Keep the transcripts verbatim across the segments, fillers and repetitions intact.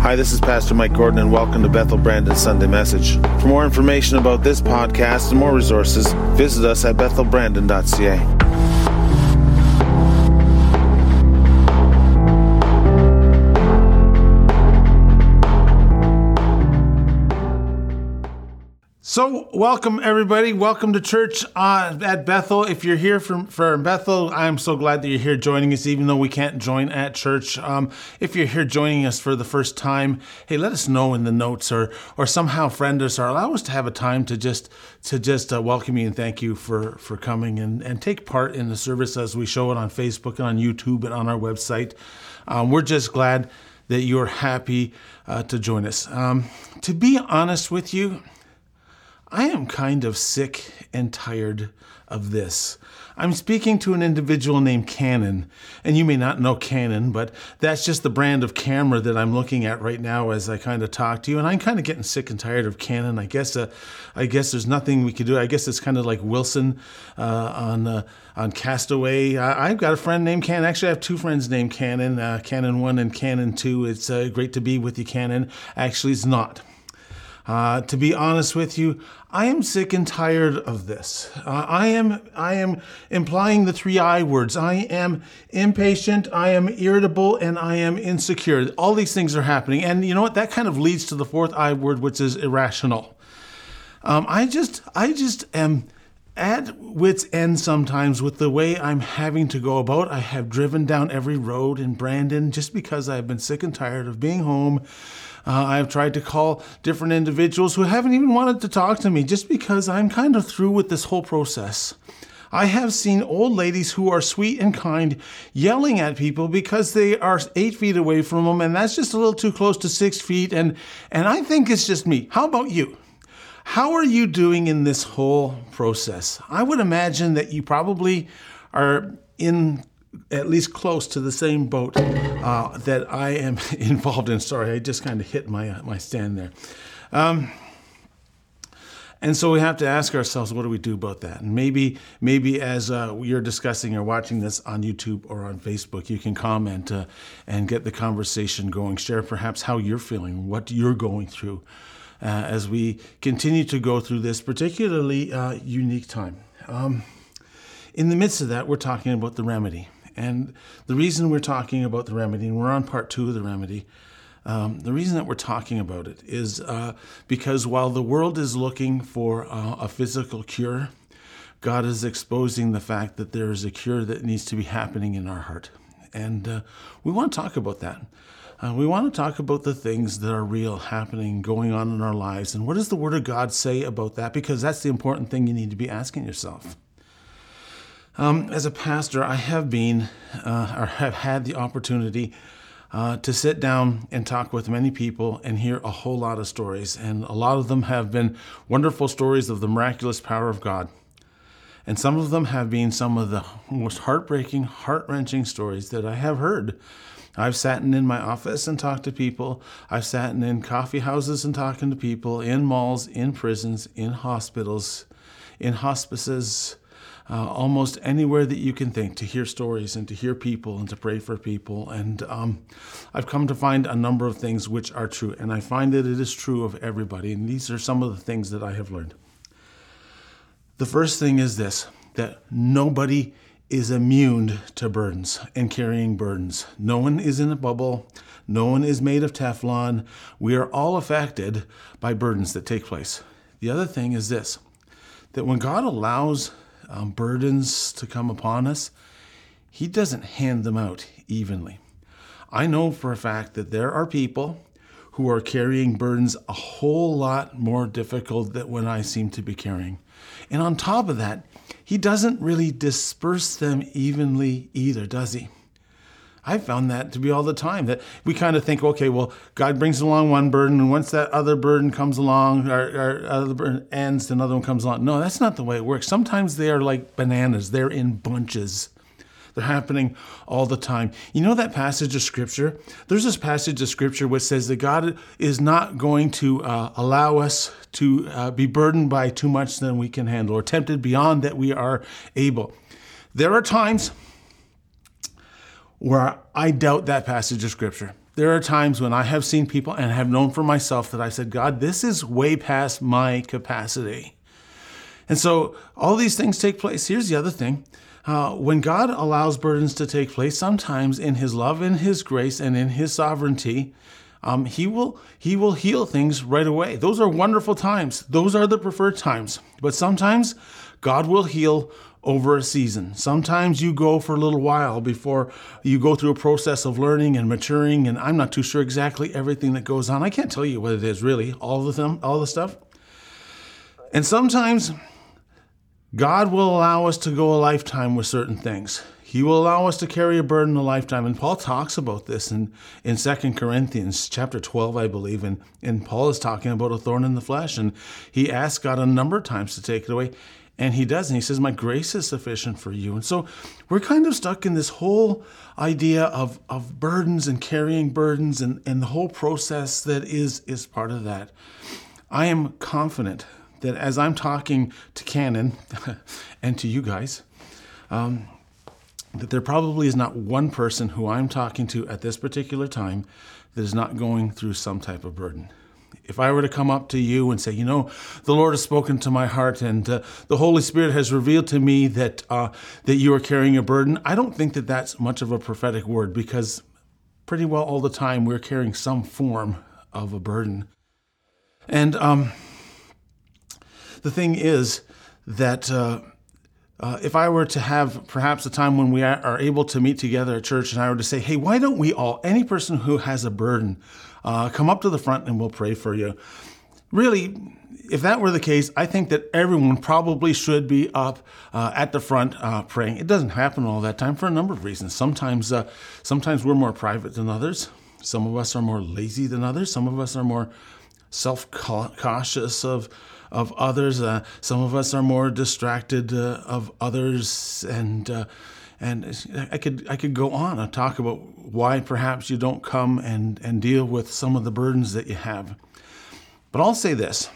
Hi, this is Pastor Mike Gordon, and welcome to Bethel Brandon Sunday Message. For more information about this podcast and more resources, visit us at bethel brandon dot c a. So, welcome everybody. Welcome to church uh, at Bethel. If you're here from, from Bethel, I'm so glad that you're here joining us, even though we can't join at church. Um, if you're here joining us for the first time, hey, let us know in the notes, or or somehow friend us, or allow us to have a time to just to just uh, welcome you and thank you for for coming and and take part in the service as we show it on Facebook and on YouTube and on our website. Um, we're just glad that you're happy uh, to join us. Um, to be honest with you, I am kind of sick and tired of this. I'm speaking to an individual named Canon, and you may not know Canon, but that's just the brand of camera that I'm looking at right now as I kind of talk to you. And I'm kind of getting sick and tired of Canon. I guess uh, I guess there's nothing we could do. I guess it's kind of like Wilson uh, on uh, on Castaway. I, I've got a friend named Canon. Actually, I have two friends named Canon, uh, Canon one and Canon two. It's uh, great to be with you, Canon. Actually, it's not. Uh, to be honest with you, I am sick and tired of this. Uh, I am I am implying the three I words. I am impatient, I am irritable, and I am insecure. All these things are happening. And you know what? That kind of leads to the fourth I word, which is irrational. Um, I just I just am at wit's end sometimes with the way I'm having to go about. I have driven down every road in Brandon just because I've been sick and tired of being home. Uh, I've tried to call different individuals who haven't even wanted to talk to me just because I'm kind of through with this whole process. I have seen old ladies who are sweet and kind yelling at people because they are eight feet away from them, and that's just a little too close to six feet. And, and I think it's just me. How about you? How are you doing in this whole process? I would imagine that you probably are in at least close to the same boat uh, that I am involved in. Sorry, I just kind of hit my my stand there. Um, and so we have to ask ourselves, what do we do about that? And maybe maybe as uh, you're discussing or watching this on YouTube or on Facebook, you can comment uh, and get the conversation going. Share perhaps how you're feeling, what you're going through uh, as we continue to go through this particularly uh, unique time. Um, in the midst of that, we're talking about the remedy. And the reason we're talking about the remedy, and we're on part two of the remedy, um, the reason that we're talking about it is uh, because while the world is looking for uh, a physical cure, God is exposing the fact that there is a cure that needs to be happening in our heart. And uh, we want to talk about that. Uh, we want to talk about the things that are real happening, going on in our lives. And what does the Word of God say about that? Because that's the important thing you need to be asking yourself. Um, as a pastor, I have been, uh, or have had the opportunity uh, to sit down and talk with many people and hear a whole lot of stories. And a lot of them have been wonderful stories of the miraculous power of God. And some of them have been some of the most heartbreaking, heart-wrenching stories that I have heard. I've sat in my office and talked to people. I've sat in coffee houses and talking to people, in malls, in prisons, in hospitals, in hospices, Uh, almost anywhere that you can think, to hear stories and to hear people and to pray for people. And um, I've come to find a number of things which are true. And I find that it is true of everybody. And these are some of the things that I have learned. The first thing is this, that nobody is immune to burdens and carrying burdens. No one is in a bubble. No one is made of Teflon. We are all affected by burdens that take place. The other thing is this, that when God allows Um, burdens to come upon us, He doesn't hand them out evenly. I know for a fact that there are people who are carrying burdens a whole lot more difficult than what I seem to be carrying. And on top of that, He doesn't really disperse them evenly either, does He? I found that to be all the time, that we kind of think, okay, well, God brings along one burden, and once that other burden comes along, or, or other burden ends, another one comes along. No, that's not the way it works. Sometimes they are like bananas. They're in bunches. They're happening all the time. You know that passage of Scripture? There's this passage of Scripture which says that God is not going to uh, allow us to uh, be burdened by too much than we can handle, or tempted beyond that we are able. There are times where I doubt that passage of Scripture. there are times when I have seen people and have known for myself that I said, God, this is way past my capacity. And so all these things take place. Here's the other thing. Uh, when God allows burdens to take place, sometimes in his love, in his grace, and in his sovereignty, um, he will he will heal things right away. Those are wonderful times. Those are the preferred times. But sometimes God will heal over a season. Sometimes you go for a little while before you go through a process of learning and maturing, and I'm not too sure exactly everything that goes on. I can't tell you what it is really, all the them, all the stuff. And sometimes God will allow us to go a lifetime with certain things. He will allow us to carry a burden a lifetime. And Paul talks about this in, in Second Corinthians chapter twelve, I believe. And, and Paul is talking about a thorn in the flesh. And he asks God a number of times to take it away. And he does. And he says, my grace is sufficient for you. And so we're kind of stuck in this whole idea of, of burdens and carrying burdens and, and the whole process that is, is part of that. I am confident that as I'm talking to Canon and to you guys, um, that there probably is not one person who I'm talking to at this particular time that is not going through some type of burden. If I were to come up to you and say, you know, the Lord has spoken to my heart and uh, the Holy Spirit has revealed to me that uh, that you are carrying a burden, I don't think that that's much of a prophetic word, because pretty well all the time we're carrying some form of a burden. And um the thing is that uh, uh, if I were to have perhaps a time when we are able to meet together at church and I were to say, hey, why don't we all, any person who has a burden, uh, come up to the front and we'll pray for you. Really, if that were the case, I think that everyone probably should be up uh, at the front uh, praying. It doesn't happen all that time for a number of reasons. Sometimes, uh, sometimes we're more private than others. Some of us are more lazy than others. Some of us are more self-cautious of of others. Uh, some of us are more distracted uh, of others, and uh, and I could I could go on and talk about why perhaps you don't come and, and deal with some of the burdens that you have. But I'll say this,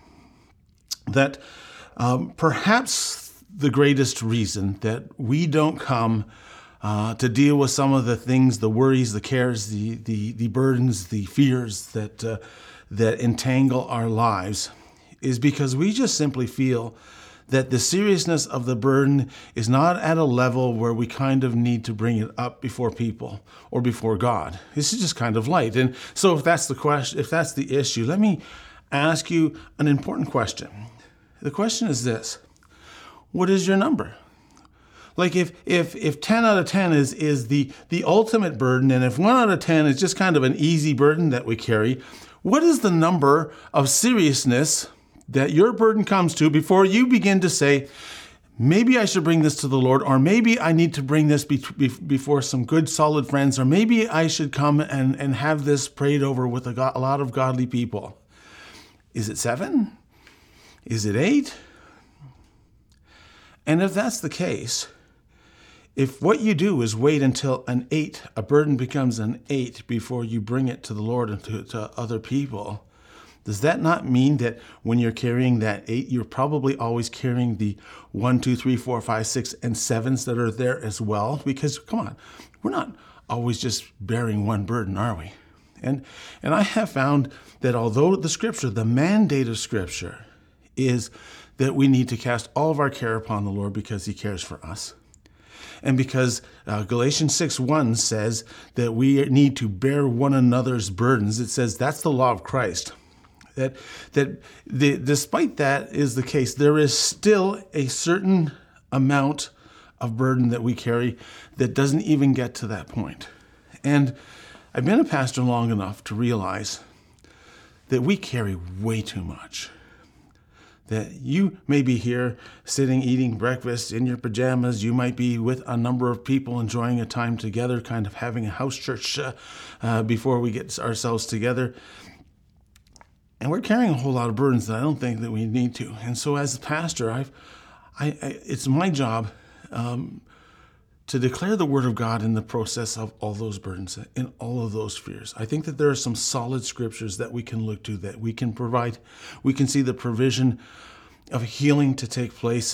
that um, perhaps the greatest reason that we don't come uh, to deal with some of the things, the worries, the cares, the the, the burdens, the fears that uh, that entangle our lives is because we just simply feel that the seriousness of the burden is not at a level where we kind of need to bring it up before people or before God. This is just kind of light. And so if that's the question, if that's the issue, let me ask you an important question. The question is this: what is your number? Like if if if ten out of ten is is the the ultimate burden, and if one out of ten is just kind of an easy burden that we carry, what is the number of seriousness that your burden comes to before you begin to say, maybe I should bring this to the Lord, or maybe I need to bring this be- be- before some good, solid friends, or maybe I should come and, and have this prayed over with a, go- a lot of godly people? Is it seven? Is it eight? And if that's the case, if what you do is wait until an eight, a burden becomes an eight before you bring it to the Lord and to, to other people, does that not mean that when you're carrying that eight, you're probably always carrying the one, two, three, four, five, six, and sevens that are there as well? Because, come on, we're not always just bearing one burden, are we? And and I have found that although the Scripture, the mandate of Scripture, is that we need to cast all of our care upon the Lord because He cares for us. And because uh, Galatians six one says that we need to bear one another's burdens, it says that's the law of Christ. That that the, despite that is the case, there is still a certain amount of burden that we carry that doesn't even get to that point. And I've been a pastor long enough to realize that we carry way too much. That you may be here sitting, eating breakfast in your pajamas. You might be with a number of people enjoying a time together, kind of having a house church uh, uh, before we get ourselves together. And we're carrying a whole lot of burdens that I don't think that we need to. And so as a pastor, I've, I, I it's my job um, to declare the word of God in the process of all those burdens, in all of those fears. I think that there are some solid scriptures that we can look to, that we can provide. We can see the provision of healing to take place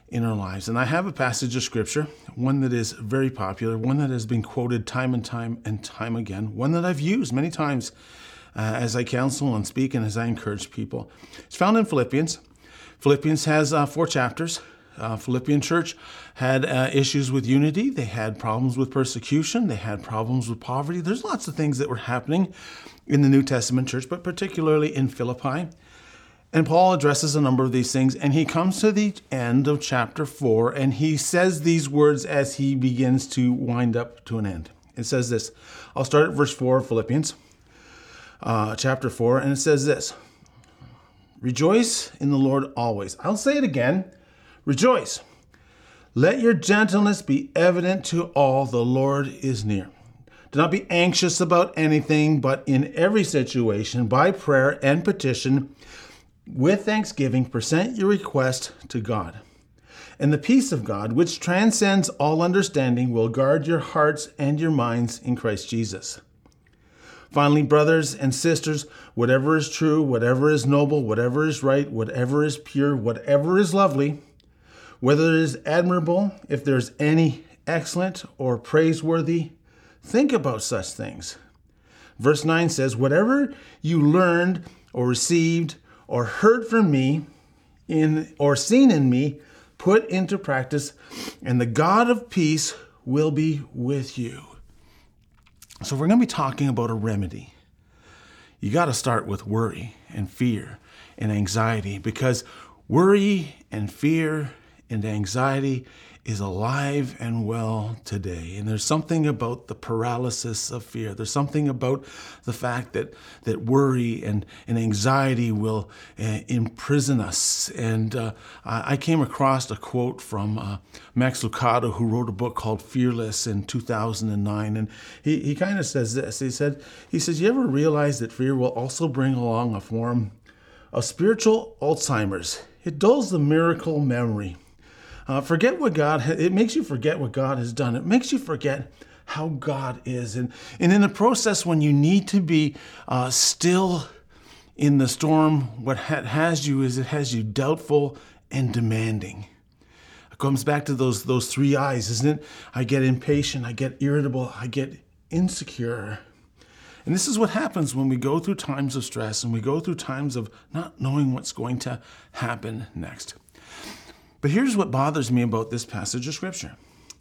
in our lives. And I have a passage of scripture, one that is very popular, one that has been quoted time and time and time again, one that I've used many times uh, as I counsel and speak and as I encourage people. It's found in Philippians. Philippians has uh, four chapters. Uh, Philippian church had uh, issues with unity. They had problems with persecution. They had problems with poverty. There's lots of things that were happening in the New Testament church, but particularly in Philippi. And Paul addresses a number of these things, and he comes to the end of chapter four, and he says these words as he begins to wind up to an end. It says this. I'll start at verse four of Philippians, uh, chapter four, and it says this. Rejoice in the Lord always. I'll say it again. Rejoice. Let your gentleness be evident to all. The Lord is near. Do not be anxious about anything, but in every situation, by prayer and petition, with thanksgiving, present your request to God. And the peace of God, which transcends all understanding, will guard your hearts and your minds in Christ Jesus. Finally, brothers and sisters, whatever is true, whatever is noble, whatever is right, whatever is pure, whatever is lovely, whether it is admirable, if there's any excellent or praiseworthy, think about such things. Verse nine says, whatever you learned or received or heard from me in or seen in me, put into practice, and the God of peace will be with you. So we're going to be talking about a remedy. You got to start with worry and fear and anxiety, because worry and fear and anxiety is alive and well today. And there's something about the paralysis of fear. There's something about the fact that that worry and, and anxiety will uh, imprison us. And uh, I came across a quote from uh, Max Lucado, who wrote a book called Fearless in two thousand nine. And he, he kind of says this. He said, he says, you ever realize that fear will also bring along a form of spiritual Alzheimer's? It dulls the miracle memory. Uh, forget what God, ha- it makes you forget what God has done. It makes you forget how God is. And, and in the process, when you need to be uh, still in the storm, what ha- has you is it has you doubtful and demanding. It comes back to those, those three I's, isn't it? I get impatient, I get irritable, I get insecure. And this is what happens when we go through times of stress and we go through times of not knowing what's going to happen next. But here's what bothers me about this passage of Scripture.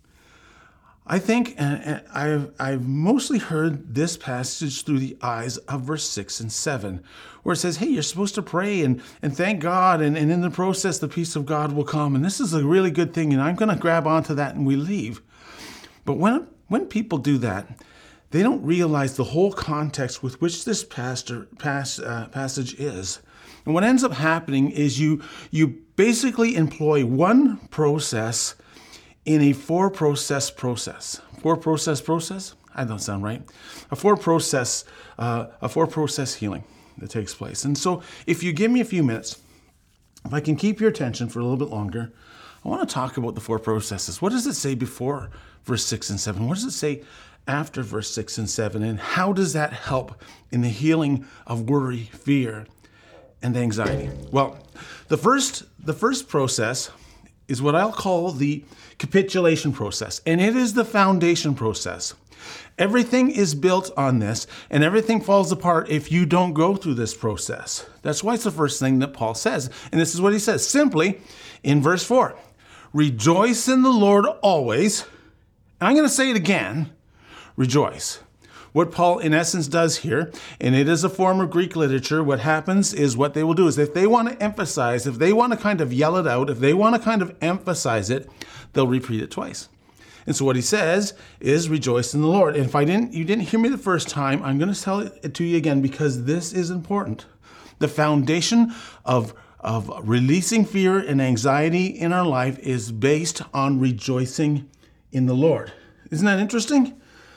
I think and I've, I've mostly heard this passage through the eyes of verse six and seven, where it says, hey, you're supposed to pray and, and thank God, and, and in the process, the peace of God will come. And this is a really good thing, and I'm going to grab onto that and we leave. But when, when people do that, they don't realize the whole context with which this pastor, pass, uh, passage is. And what ends up happening is you you basically employ one process in a four-process process. Four-process process? That don't sound right. A four-process uh, a four-process healing that takes place. And so if you give me a few minutes, if I can keep your attention for a little bit longer, I want to talk about the four processes. What does it say before verse six and seven? What does it say after verse six and seven? And how does that help in the healing of worry, fear, and anxiety? Well, the first the first process is what I'll call the capitulation process, and it is the foundation process. Everything is built on this, and everything falls apart if you don't go through this process. That's why it's the first thing that Paul says, and this is what he says simply in verse four. Rejoice in the Lord always. And I'm going to say it again. Rejoice. What Paul, in essence, does here, and it is a form of Greek literature, what happens is what they will do is if they want to emphasize, if they want to kind of yell it out, if they want to kind of emphasize it, they'll repeat it twice. And so what he says is rejoice in the Lord. And if I didn't, you didn't hear me the first time, I'm going to tell it to you again because this is important. The foundation of, of releasing fear and anxiety in our life is based on rejoicing in the Lord. Isn't that interesting?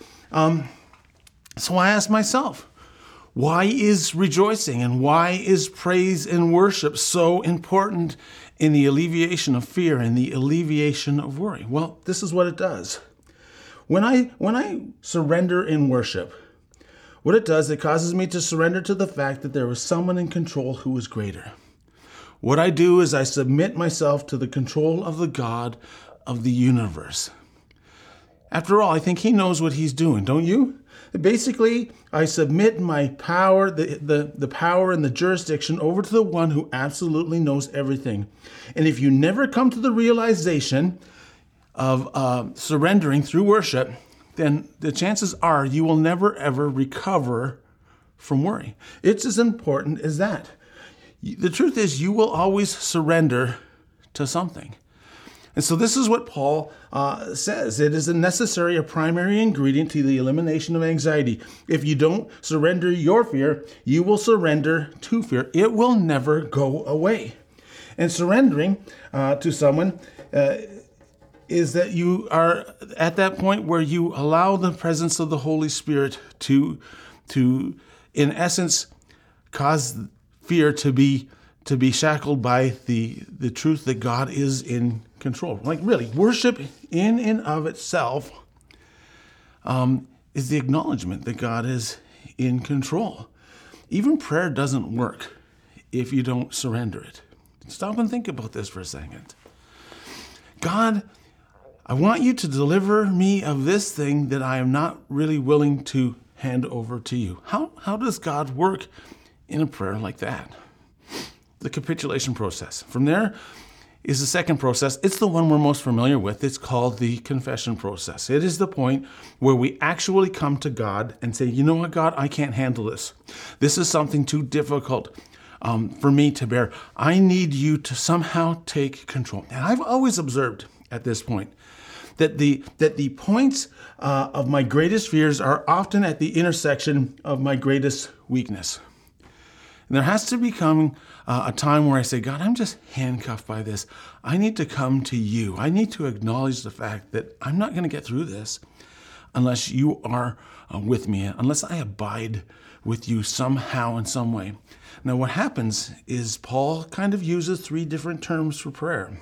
Um, So I ask myself, why is rejoicing and why is praise and worship so important in the alleviation of fear and the alleviation of worry? Well, this is what it does. When I when I surrender in worship, what it does, it causes me to surrender to the fact that there is someone in control who is greater. What I do is I submit myself to the control of the God of the universe. After all, I think he knows what he's doing, don't you? Basically, I submit my power, the, the, the power and the jurisdiction over to the one who absolutely knows everything. And if you never come to the realization of uh, surrendering through worship, then the chances are you will never, ever recover from worry. It's as important as that. The truth is, you will always surrender to something. And so this is what Paul uh, says. It is a necessary, a primary ingredient to the elimination of anxiety. If you don't surrender your fear, you will surrender to fear. It will never go away. And surrendering uh, to someone uh, is that you are at that point where you allow the presence of the Holy Spirit to, to in essence, cause fear to be to be shackled by the the truth that God is in control. Like really, worship in and of itself um, is the acknowledgement that God is in control. Even prayer doesn't work if you don't surrender it. Stop and think about this for a second. God, I want you to deliver me of this thing that I am not really willing to hand over to you. How how does God work in a prayer like that? The capitulation process. From there is the second process. It's the one we're most familiar with. It's called the confession process. It is the point where we actually come to God and say, you know what, God, I can't handle this. This is something too difficult um, for me to bear. I need you to somehow take control. And I've always observed at this point that the that the points uh, of my greatest fears are often at the intersection of my greatest weakness. And there has to become uh, a time where I say, God, I'm just handcuffed by this. I need to come to you. I need to acknowledge the fact that I'm not going to get through this unless you are uh, with me, unless I abide with you somehow in some way. Now, what happens is Paul kind of uses three different terms for prayer.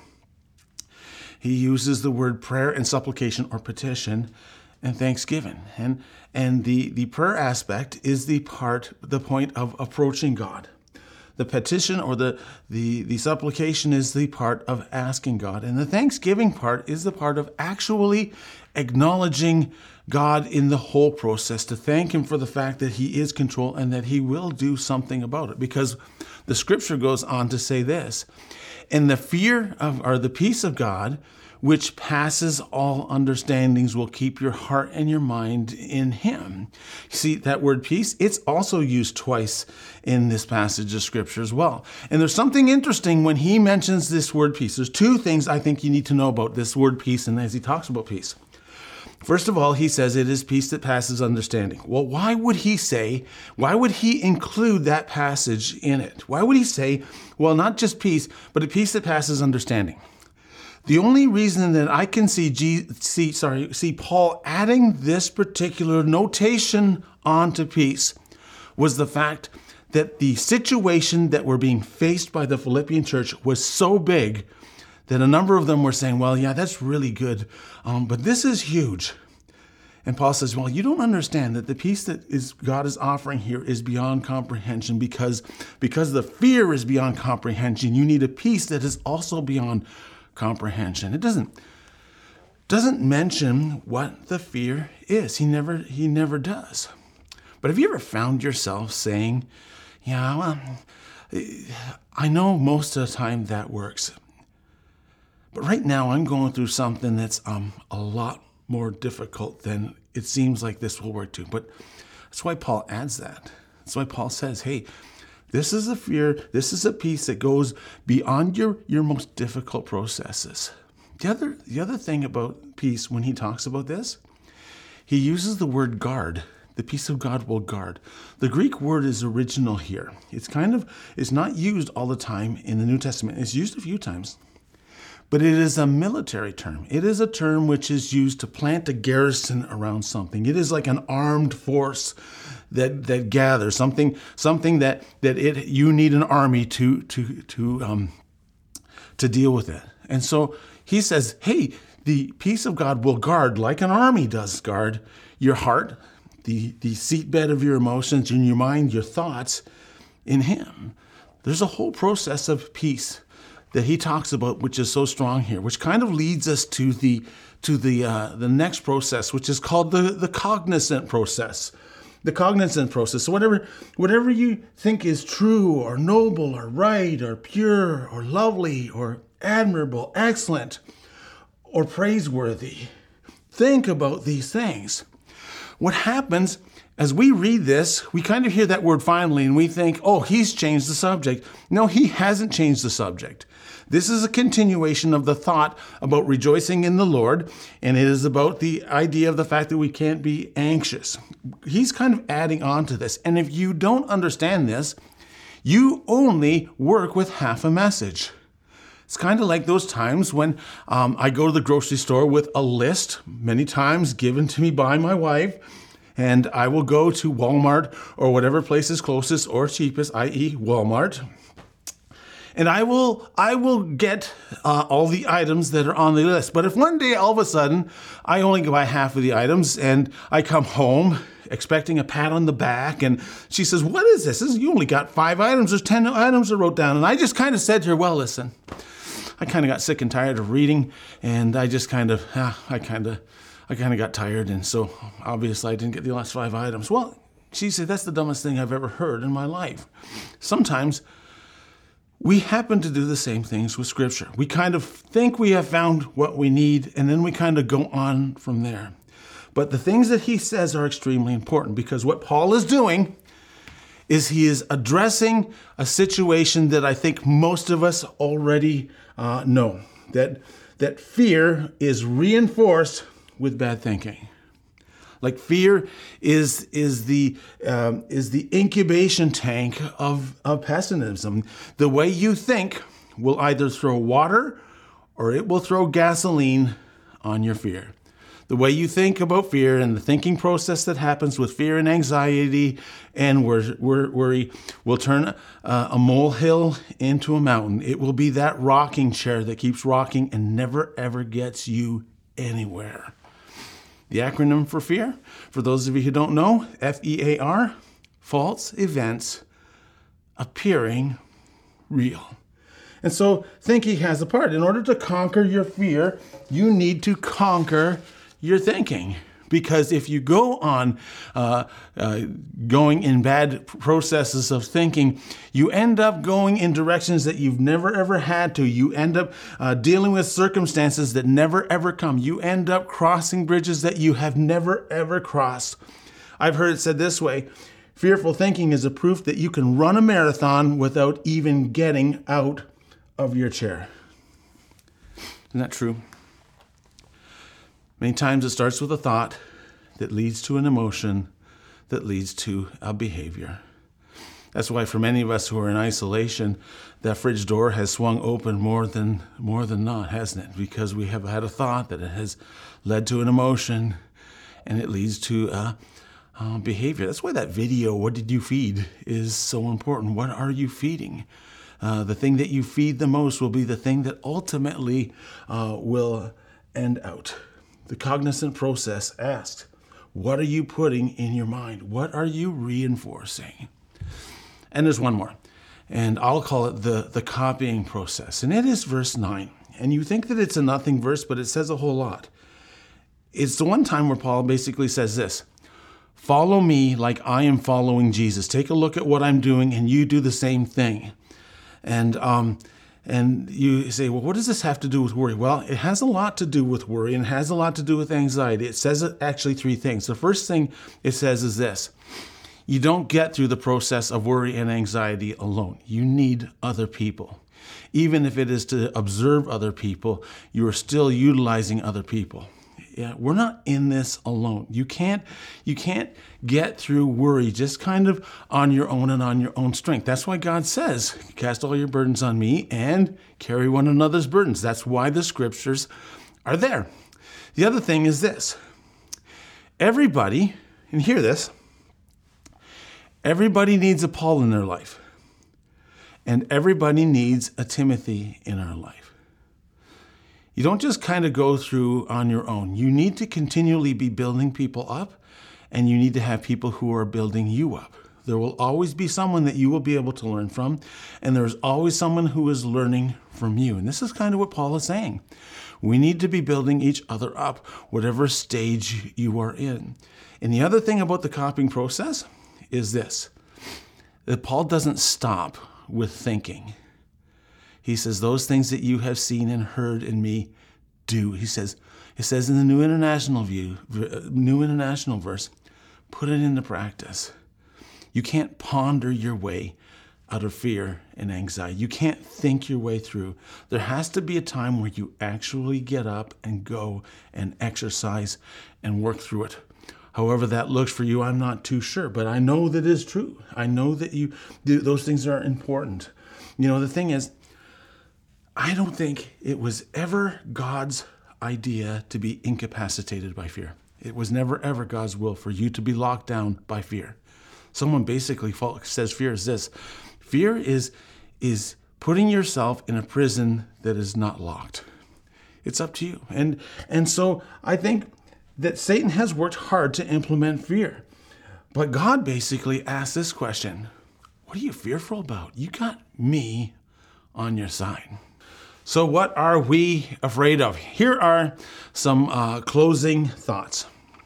He uses the word prayer and supplication or petition and thanksgiving. And and the, the prayer aspect is the part, the point of approaching God. The petition or the, the, the supplication is the part of asking God. And the thanksgiving part is the part of actually acknowledging God in the whole process, to thank him for the fact that he is control and that he will do something about it. Because the scripture goes on to say this, and the fear of, or the peace of God, which passes all understandings, will keep your heart and your mind in him. See, that word peace, it's also used twice in this passage of scripture as well. And there's something interesting when he mentions this word peace. There's two things I think you need to know about this word peace and as he talks about peace. First of all, he says it is peace that passes understanding. Well, why would he say, why would he include that passage in it? Why would he say, well, not just peace, but a peace that passes understanding? The only reason that I can see, G, see, sorry, see Paul adding this particular notation onto peace was the fact that the situation that were being faced by the Philippian church was so big that a number of them were saying, well, yeah, that's really good, um, but this is huge. And Paul says, well, you don't understand that the peace that is God is offering here is beyond comprehension because, because the fear is beyond comprehension. You need a peace that is also beyond comprehension. It doesn't doesn't mention what the fear is. He never he never does. But have you ever found yourself saying, yeah, well, I know most of the time that works. But right now I'm going through something that's um, a lot more difficult than it seems like this will work too. But that's why Paul adds that. That's why Paul says, hey, this is a fear, this is a peace that goes beyond your, your most difficult processes. The other, the other thing about peace, when he talks about this, he uses the word guard. The peace of God will guard. The Greek word is original here. It's kind of, it's not used all the time in the New Testament. It's used a few times. But it is a military term. It is a term which is used to plant a garrison around something. It is like an armed force that that gathers something, something that that it you need an army to to to um to deal with it. And so he says, hey, the peace of God will guard, like an army does guard, your heart, the the seatbed of your emotions, in your mind, your thoughts, in him. there's a whole process of peace that he talks about, which is so strong here, which kind of leads us to the to the uh, the next process, which is called the, the cognizant process. The cognizant process. So whatever whatever you think is true or noble or right or pure or lovely or admirable, excellent or praiseworthy, think about these things. What happens as we read this, we kind of hear that word finally and we think, oh, he's changed the subject. No, he hasn't changed the subject. This is a continuation of the thought about rejoicing in the Lord, and it is about the idea of the fact that we can't be anxious. He's kind of adding on to this. And if you don't understand this, you only work with half a message. It's kind of like those times when um, I go to the grocery store with a list, many times given to me by my wife, and I will go to Walmart or whatever place is closest or cheapest, that is. Walmart. And I will I will get uh, all the items that are on the list. But if one day all of a sudden I only buy half of the items and I come home expecting a pat on the back and she says, what is this? this is, you only got five items. There's ten items I wrote down. And I just kind of said to her, well, listen, I kind of got sick and tired of reading and I just kind of, ah, I kind of, I kind of got tired. And so obviously I didn't get the last five items. Well, she said, that's the dumbest thing I've ever heard in my life. Sometimes we happen to do the same things with Scripture. We kind of think we have found what we need, and then we kind of go on from there. But the things that he says are extremely important, because what Paul is doing is he is addressing a situation that I think most of us already uh, know, that, that fear is reinforced with bad thinking. Like fear is is the um, is the incubation tank of, of pessimism. The way you think will either throw water or it will throw gasoline on your fear. The way you think about fear and the thinking process that happens with fear and anxiety and worry will turn a, a molehill into a mountain. It will be that rocking chair that keeps rocking and never ever gets you anywhere. The acronym for fear, for those of you who don't know, F E A R, false events appearing real. And so thinking has a part. In order to conquer your fear, you need to conquer your thinking. Because if you go on uh, uh, going in bad processes of thinking, you end up going in directions that you've never ever had to. You end up uh, dealing with circumstances that never ever come. You end up crossing bridges that you have never ever crossed. I've heard it said this way: fearful thinking is a proof that you can run a marathon without even getting out of your chair. Isn't that true? Many times it starts with a thought that leads to an emotion that leads to a behavior. That's why for many of us who are in isolation, that fridge door has swung open more than more than not, hasn't it? Because we have had a thought that it has led to an emotion and it leads to a, a behavior. That's why that video, what did you feed, is so important. What are you feeding? Uh, the thing that you feed the most will be the thing that ultimately uh, will end out. The cognizant process asks, what are you putting in your mind? What are you reinforcing? And there's one more, and I'll call it the, the copying process. And it is verse nine. And you think that it's a nothing verse, but it says a whole lot. It's the one time where Paul basically says this: follow me like I am following Jesus. Take a look at what I'm doing and you do the same thing. And um, and you say, well, what does this have to do with worry? Well, it has a lot to do with worry and it has a lot to do with anxiety. It says actually three things. The first thing it says is this: you don't get through the process of worry and anxiety alone. You need other people. Even if it is to observe other people, you are still utilizing other people. Yeah, we're not in this alone. You can't, you can't get through worry just kind of on your own and on your own strength. That's why God says, cast all your burdens on me and carry one another's burdens. That's why the scriptures are there. The other thing is this: everybody, and hear this, everybody needs a Paul in their life. And everybody needs a Timothy in our life. You don't just kind of go through on your own. You need to continually be building people up, and you need to have people who are building you up. There will always be someone that you will be able to learn from, and there's always someone who is learning from you. And this is kind of what Paul is saying. We need to be building each other up, whatever stage you are in. And the other thing about the copying process is this, that Paul doesn't stop with thinking. He says, those things that you have seen and heard in me, do. He says, it says in the New International View, New International Verse, put it into practice. You can't ponder your way out of fear and anxiety. You can't think your way through. There has to be a time where you actually get up and go and exercise and work through it. However that looks for you, I'm not too sure, but I know that is true. I know that you those things are important. You know, the thing is, I don't think it was ever God's idea to be incapacitated by fear. It was never, ever God's will for you to be locked down by fear. Someone basically says fear is this. Fear is, is putting yourself in a prison that is not locked. It's up to you. And, and so I think that Satan has worked hard to implement fear. But God basically asked this question, what are you fearful about? You got me on your side. So what are we afraid of? Here are some uh, closing thoughts.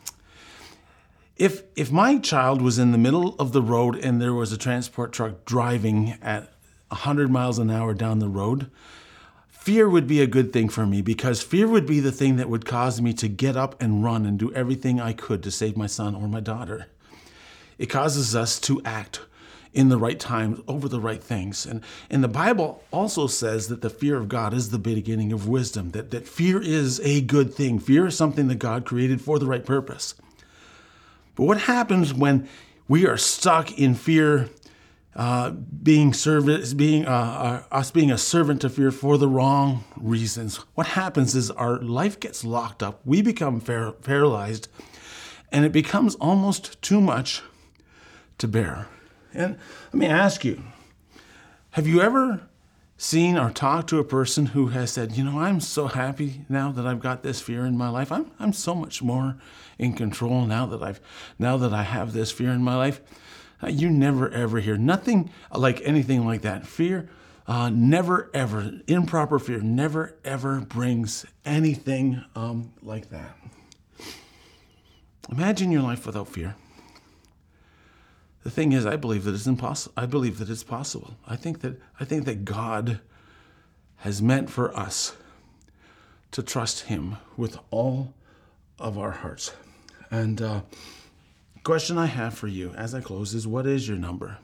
If if my child was in the middle of the road and there was a transport truck driving at one hundred miles an hour down the road, fear would be a good thing for me, because fear would be the thing that would cause me to get up and run and do everything I could to save my son or my daughter. It causes us to act in the right time over the right things. And, and the Bible also says that the fear of God is the beginning of wisdom, that, that fear is a good thing. Fear is something that God created for the right purpose. But what happens when we are stuck in fear, uh, being service, being uh, uh, us being a servant to fear for the wrong reasons? What happens is our life gets locked up. We become par- paralyzed, and it becomes almost too much to bear. And let me ask you, have you ever seen or talked to a person who has said, you know, I'm so happy now that I've got this fear in my life. I'm I'm so much more in control now that I've now that I have this fear in my life. Uh, you never ever hear nothing like anything like that. Fear, uh, never ever, improper fear never ever brings anything um, like that. Imagine your life without fear. The thing is, I believe that it's impossible. I believe that it's possible. I think that I think that God has meant for us to trust Him with all of our hearts. And uh, the question I have for you as I close is, what is your number?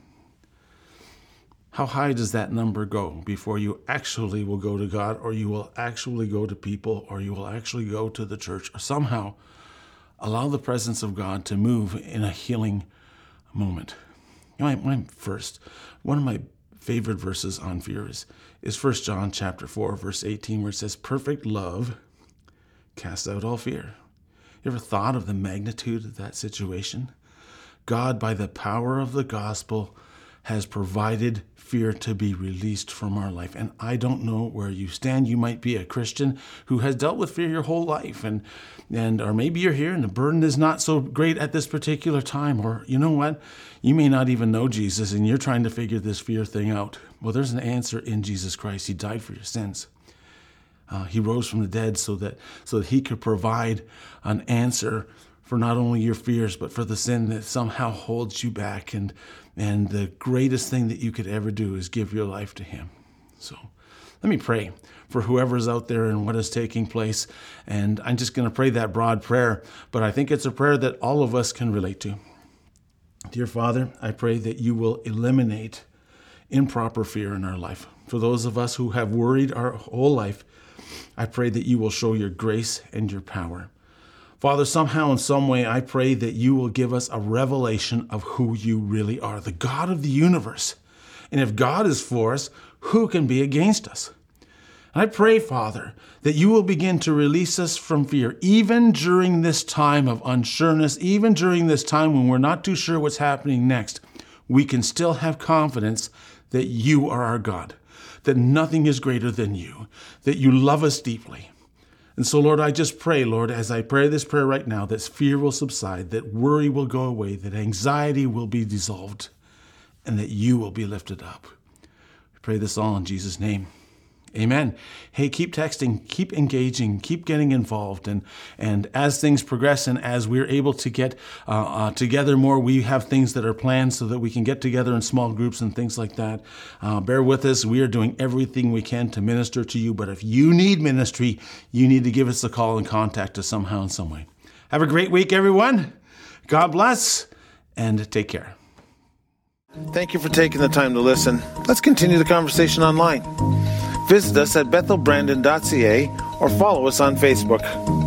How high does that number go before you actually will go to God, or you will actually go to people, or you will actually go to the church, or somehow allow the presence of God to move in a healing moment? You know, my, my first, one of my favorite verses on fear is, is First John chapter four, verse eighteen, where it says, perfect love casts out all fear. You ever thought of the magnitude of that situation? God, by the power of the gospel, has provided fear to be released from our life. And I don't know where you stand. You might be a Christian who has dealt with fear your whole life, and and or maybe you're here and the burden is not so great at this particular time, or you know what? You may not even know Jesus and you're trying to figure this fear thing out. Well, there's an answer in Jesus Christ. He died for your sins. Uh, he rose from the dead so that so that He could provide an answer for not only your fears, but for the sin that somehow holds you back. And and the greatest thing that you could ever do is give your life to Him. So let me pray for whoever's out there and what is taking place. And I'm just going to pray that broad prayer, but I think it's a prayer that all of us can relate to. Dear Father, I pray that you will eliminate improper fear in our life. For those of us who have worried our whole life, I pray that you will show your grace and your power. Father, somehow in some way, I pray that you will give us a revelation of who you really are, the God of the universe. And if God is for us, who can be against us? And I pray, Father, that you will begin to release us from fear, even during this time of unsureness, even during this time when we're not too sure what's happening next. We can still have confidence that you are our God, that nothing is greater than you, that you love us deeply. And so, Lord, I just pray, Lord, as I pray this prayer right now, that fear will subside, that worry will go away, that anxiety will be dissolved. and that you will be lifted up. We pray this all in Jesus' name. Amen. Hey, keep texting, keep engaging, keep getting involved. And, and as things progress and as we're able to get uh, uh, together more, we have things that are planned so that we can get together in small groups and things like that. Uh, bear with us. We are doing everything we can to minister to you. But if you need ministry, you need to give us a call and contact us somehow in some way. Have a great week, everyone. God bless and take care. Thank you for taking the time to listen. Let's continue the conversation online. Visit us at bethel brandon dot c a or follow us on Facebook.